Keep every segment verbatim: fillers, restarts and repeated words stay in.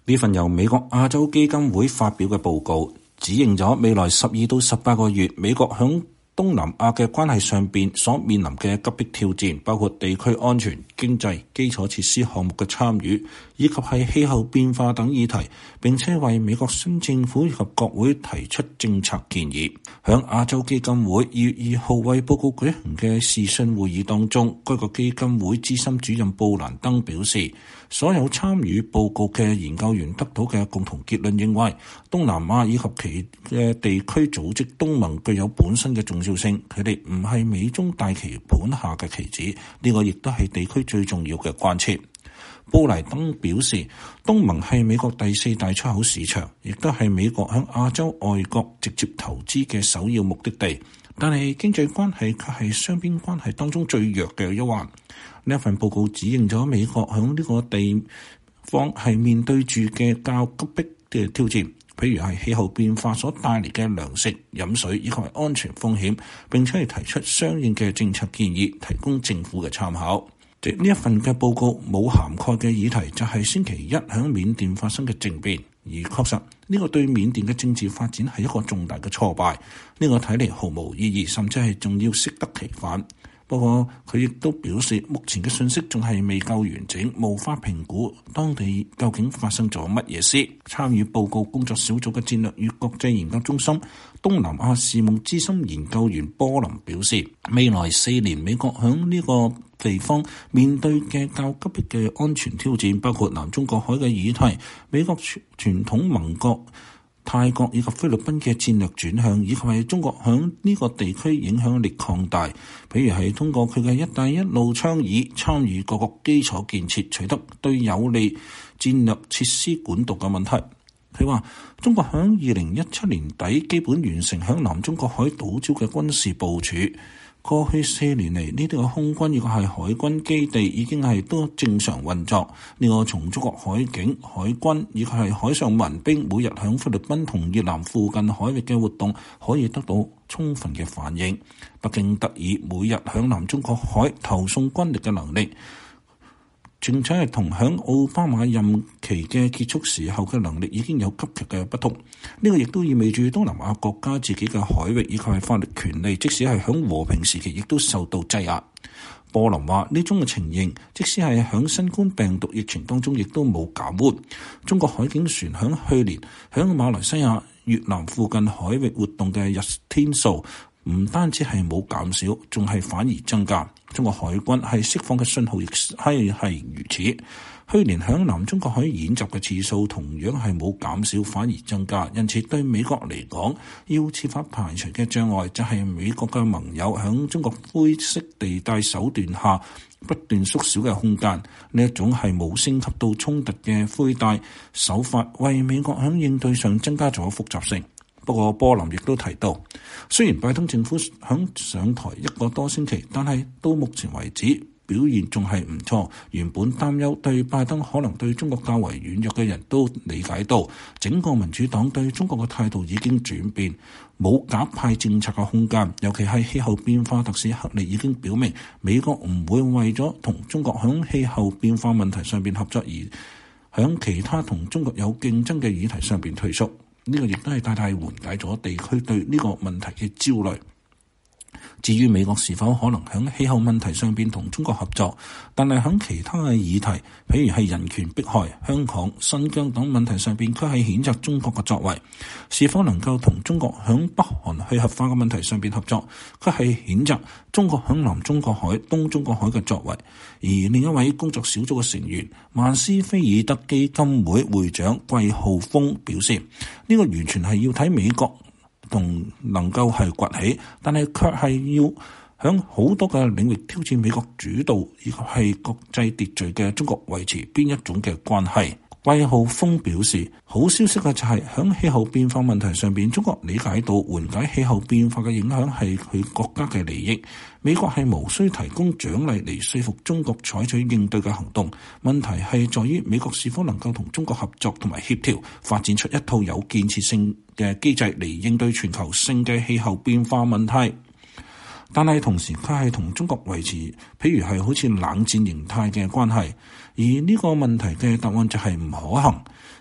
呢份由美國亞洲基金會發表嘅報告，指認咗未來十二到十八個月美國響東南亞嘅關係上邊所面臨嘅急迫挑戰，包括地區安全、經濟、基礎設施項目嘅參與，以及係氣候變化等議題，並且為美國新政府以及國會提出政策建議。響亞洲基金會二月二號為報告舉行嘅視訊會議當中，該個基金會資深主任布蘭登表示，所有參與報告嘅研究員得到嘅共同結論認為，東南亞以及其嘅地區組織東盟具有本身嘅重要性，佢哋唔係美中大棋盤下嘅棋子，呢個亦都係地區最重要嘅關切。布萊登表示，東盟係美國第四大出口市場，亦都係美國響亞洲外國直接投資嘅首要目的地，但係經濟關係卻係雙邊關係當中最弱嘅一環。呢一份報告指認咗美國響呢個地方係面對住嘅較急迫嘅挑戰，譬如係氣候變化所帶嚟嘅糧食、飲水以及安全風險，並且係提出相應嘅政策建議，提供政府嘅參考。呢一份嘅報告冇涵蓋嘅議題就係星期一響緬甸發生嘅政變，而確實呢個對緬甸嘅政治發展係一個重大嘅挫敗。呢個睇嚟毫無意義，甚至係仲要適得其反。不過佢亦都表示，目前嘅信息仲係未夠完整，無法評估當地究竟發生咗乜嘢事。參與報告工作小組嘅戰略與國際研究中心東南亞事務資深研究員波林表示，未來四年美國響呢個地方面對嘅較急迫嘅安全挑戰，包括南中國海嘅議題、美國傳統盟國泰國以及菲律賓嘅戰略轉向，以及係中國響呢個地區影響力擴大，譬如係通過佢嘅一帶一路倡議參與各個基礎建設，取得對有利戰略設施管道嘅問題。佢話中國響二零一七年底基本完成響南中國海島礁嘅軍事部署。過去四年嚟，呢啲嘅空軍亦係海軍基地已經係都正常運作。呢個從中國海警、海軍以及係海上民兵每日響菲律賓同越南附近海域嘅活動，可以得到充分嘅反應。北京特以每日響南中國海投送軍力嘅能力，並且係同響奧巴馬任期嘅結束時候嘅能力已經有急劇嘅不同。呢個亦都意味住東南亞國家自己嘅海域以及係法律權利，即使係響和平時期，亦都受到擠壓。波林話呢種嘅情形，即使係響新冠病毒疫情當中，亦都冇減緩。中國海警船響去年響馬來西亞、越南附近海域活動嘅日天數，唔單止係冇減少，仲係反而增加。中國海軍係釋放嘅信號亦係係如此。去年響南中國海演習嘅次數同樣係冇減少，反而增加。因此對美國嚟講，要設法排除嘅障礙就係美國嘅盟友響中國灰色地帶手段下不斷縮小嘅空間。呢一種係冇升級到衝突嘅灰帶手法，為美國響應對上增加咗複雜性。不過波林亦都提到，雖然拜登政府響上台一個多星期，但係到目前為止表現仲係唔錯。原本擔憂對拜登可能對中國較為軟弱嘅人都理解到，整個民主黨對中國嘅態度已經轉變，冇鴿派政策嘅空間。尤其係氣候變化特使克利已經表明，美國唔會為咗同中國響氣候變化問題上邊合作而響其他同中國有競爭嘅議題上邊退縮。呢個亦都係大大緩解咗地區對呢個問題嘅焦慮。至於美國是否可能喺氣候問題上邊同中國合作，但係喺其他嘅議題，譬如係人權迫害、香港、新疆等問題上邊，卻係譴責中國嘅作為。是否能夠同中國喺北韓去核化嘅問題上邊合作，卻係譴責中國喺南中國海、東中國海嘅作為。而另一位工作小組嘅成員萬斯菲爾德基金會會長季浩峰表示，呢、這個完全係要睇美國同能夠係崛起，但係卻係要響好多嘅領域挑戰美國主導以及係國際秩序嘅中國維持邊一種嘅關係。季浩峰表示，好消息嘅就係響氣候變化問題上邊，中國理解到緩解氣候變化嘅影響係佢國家嘅利益，美國係無需提供獎勵嚟說服中國採取應對嘅行動。問題係在於美國是否能夠同中國合作同埋協調，發展出一套有建設性嘅機制嚟應對全球性嘅氣候變化問題。但係同時佢係同中國維持譬如係好似冷戰形態嘅關係，而呢個問題嘅答案就係唔可行。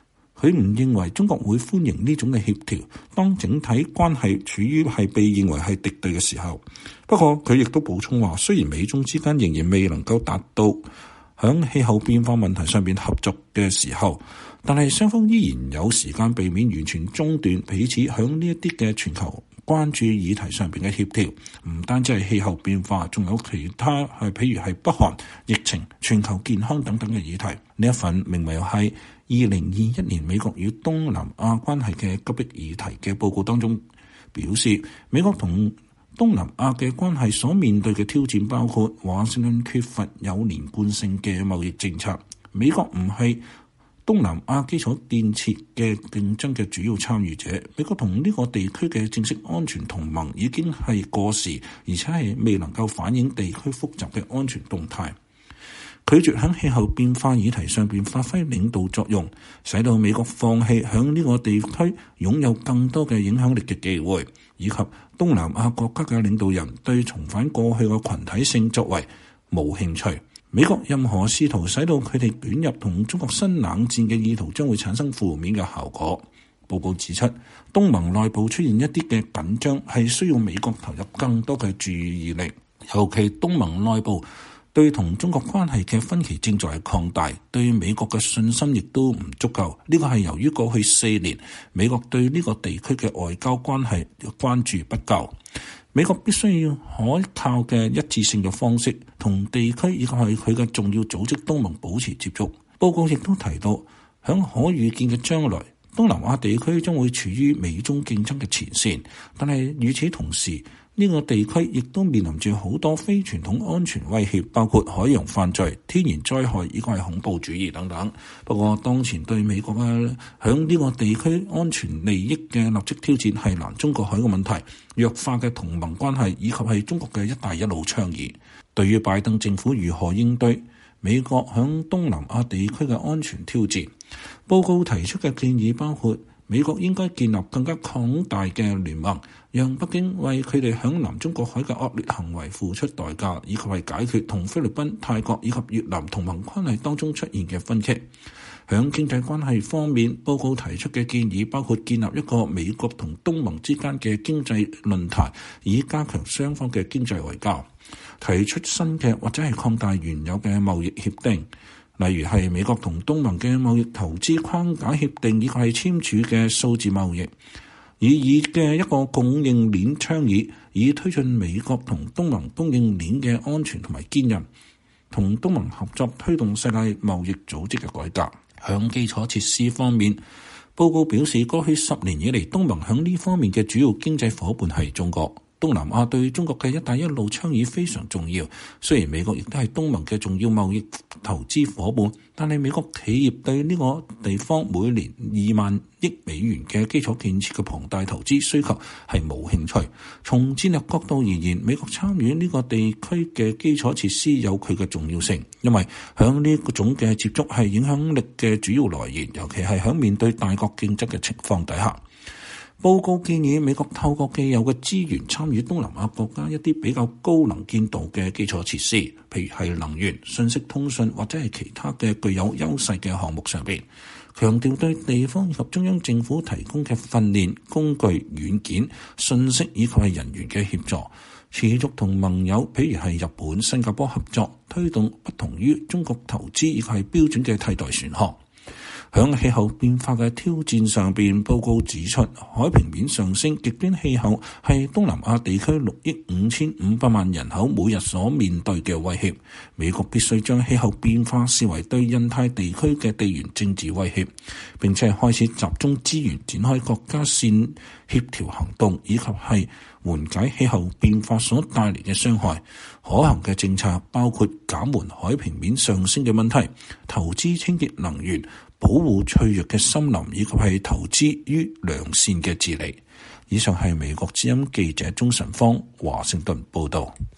佢唔認為中國會歡迎呢種嘅協調，當整體關係處於係被認為係敵對嘅時候。不過佢亦都補充話，雖然美中之間仍然未能夠達到響氣候變化問題上面合作嘅時候，但係雙方依然有時間避免完全中斷彼此響呢一啲嘅全球關注議題上邊嘅協調，唔單止係氣候變化，仲有其他係譬如係北韓、疫情、全球健康等等嘅議題。呢一份名為係二零二一年美國與東南亞關係嘅急迫議題嘅報告當中表示，美國同東南亞嘅關係所面對嘅挑戰包括華盛頓缺乏有連貫性嘅貿易政策，美國唔係東南亞基礎建設嘅競爭嘅主要參與者，美國同呢個地區嘅正式安全同盟已經係過時，而且係未能夠反映地區複雜嘅安全動態。拒絕喺氣候變化議題上邊發揮領導作用，使到美國放棄喺呢個地區擁有更多嘅影響力嘅機會，以及東南亞國家嘅領導人對重返過去嘅群體性作為冇興趣。美國任何試圖使到佢哋捲入同中國新冷戰嘅意圖將會產生負面嘅效果。報告指出，東盟內部出現一啲嘅緊張係需要美國投入更多嘅注意力，尤其東盟內部對同中國關係嘅分歧正在擴大，對美國嘅信心亦都唔足夠。呢個係由於過去四年美國對呢個地區嘅外交關係關注不夠。美國必須要可靠嘅一致性嘅方式，同地區以及係佢嘅重要組織東盟保持接觸。報告亦都提到，響可預見嘅將來，東南亞地區將會處於美中競爭嘅前線，但係與此同時，呢個地區亦都面臨住好多非傳統安全威脅，包括海洋犯罪、天然災害以及係恐怖主義等等。不過，當前對美國嘅響呢個地區安全利益嘅立即挑戰係南中國海嘅問題、弱化嘅同盟關係以及係中國嘅一帶一路倡議。對於拜登政府如何應對美國響東南亞地區嘅安全挑戰，報告提出嘅建議包括美國應該建立更加廣大嘅聯盟，讓北京為佢哋響南中國海嘅惡劣行為付出代價，以及係解決同菲律賓、泰國以及越南同盟關係當中出現嘅分歧。響經濟關係方面，報告提出嘅建議包括建立一個美國同東盟之間嘅經濟論壇，以加強雙方嘅經濟外交，提出新嘅或者係擴大原有嘅貿易協定，例如係美國同東盟嘅貿易投資框架協定，以及係簽署嘅數字貿易，以以嘅一個供應鏈倡議，以推進美國同東盟供應鏈嘅安全同埋堅韌，同東盟合作推動世界貿易組織嘅改革。響基礎設施方面，報告表示，過去十年以嚟，東盟響呢方面嘅主要經濟夥伴係中國。東南亞對中國嘅一帶一路倡議非常重要，雖然美國亦都係東盟嘅重要貿易投資夥伴，但係美國企業對呢個地方每年二萬億美元嘅基礎建設嘅龐大投資需求係冇興趣。從戰略角度而言，美國參與呢個地區嘅基礎設施有佢嘅重要性，因為響呢種嘅接觸係影響力嘅主要來源，尤其係響面對大國競爭嘅情況底下。報告建議美國透過既有嘅資源參與東南亞國家一啲比較高能見度嘅基礎設施，譬如係能源、信息通訊或者係其他嘅具有優勢嘅項目上邊，強調對地方以及中央政府提供嘅訓練、工具、軟件、信息以及係人員嘅協助，持續同盟友譬如係日本、新加坡合作，推動不同於中國投資以及係標準嘅替代選項。響氣候變化嘅挑戰上邊，報告指出，海平面上升、極端氣候係東南亞地區六億五千五百萬人口每日所面對嘅威脅。美國必須將氣候變化視為對印太地區嘅地緣政治威脅，並且開始集中資源展開國家線協調行動，以及係緩解氣候變化所帶嚟嘅傷害。可行嘅政策包括減緩海平面上升嘅問題、投資清潔能源、保護脆弱嘅森林，以及係投資於良善嘅治理。以上係美國之音記者鍾晨芳華盛頓報道。